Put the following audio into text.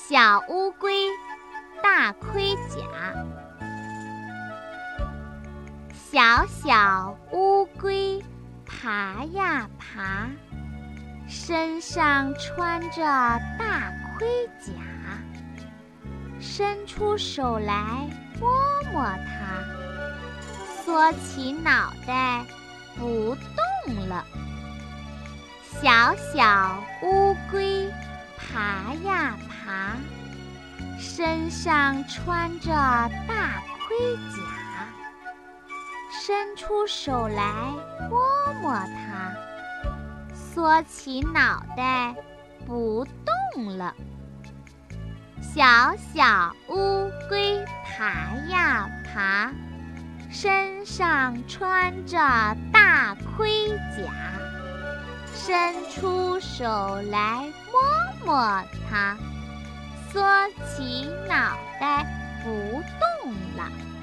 小乌龟，大盔甲。小小乌龟爬呀爬，身上穿着大盔甲，伸出手来摸摸它，缩起脑袋不动了。小小乌龟爬呀爬，身上穿着大盔甲，伸出手来摸摸它，缩起脑袋不动了。小小乌龟爬呀爬，身上穿着大盔甲，伸出手来摸摸它，缩起脑袋不动了。